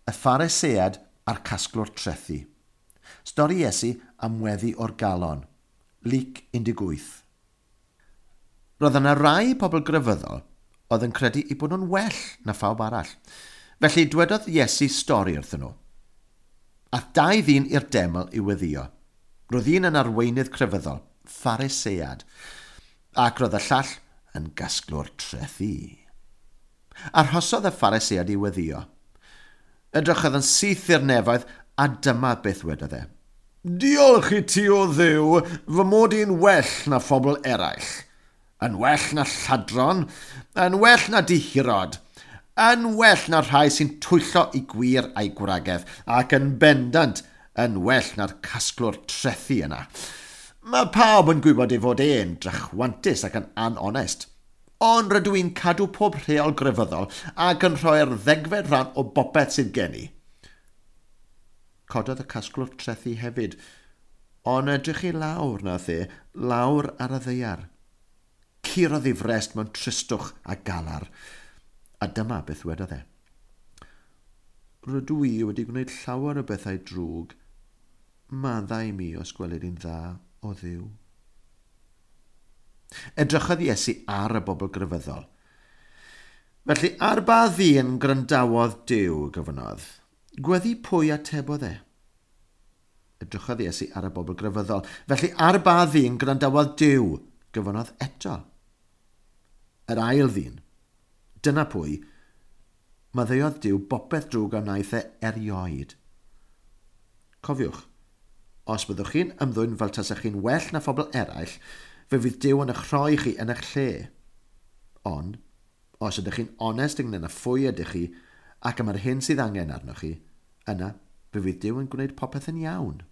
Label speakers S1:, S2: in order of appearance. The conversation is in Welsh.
S1: Y Pharisead a'r casglwr trethu. Stori Iesu am weddi o'r galon. Luc 18. Roedd yna rai pobl grefyddol oedd yn credu eu bod nhw'n well na phawb arall. Felly dwedodd Iesu stori wrthyn nhw. Ath dau ddyn i'r deml i weddio. Roedd un yn arweinydd crefyddol, Pharisead, ac roedd y llall yn gasglwr trethu. Arhosodd y Pharisead i weddio. Edrychodd yn syth i'r nefoedd a dyma beth wedodd e. Diolch i ti o Dduw, fy mod i'n well na phobl eraill. Yn well na lladron, yn well na dihirod, yn well na rhai sy'n twyllo i gwir a'i gwragedd, ac yn bendant yn well na'r casglwr trethu yna. Mae pawb yn gwybod ei fod e'n drychwantus ac yn anonest, ond rydw i'n cadw pob rheol grefyddol ac yn rhoi'r ddegfed rhan o bopeth sydd gen i. Cododd y casglwr trethu hefyd, ond edrych i lawr nath e, lawr ar y ddeiar. Curodd ei frest mewn tristwch a galar, a dyma beth wedodd e. Rydw i wedi gwneud llawer o bethau drwg, maddau mi os gweled i'n dda o Dduw. Edrychodd Iesu ar y bobl grefyddol. Felly ar ba ddyn grandawodd Duw, gofynodd, gweddi pwy atebodd e? Edrychodd Iesu ar y bobl grefyddol. Felly ar ba ddyn grandawodd Duw, gofynodd eto. Yr ail ddyn, dyna pwy, maddeuodd Duw bopeth drwg a wnaeth e erioed. Cofiwch, os byddwch chi'n ymddwyn fel tasach chi'n well na phobl eraill, fe fydd Duw yn eich rhoi chi yn eich lle. Ond, os ydych chi'n onest ynglyn â phwy ydych chi ac am yr hyn sydd angen arnoch chi, yna fe fydd Duw yn gwneud popeth yn iawn.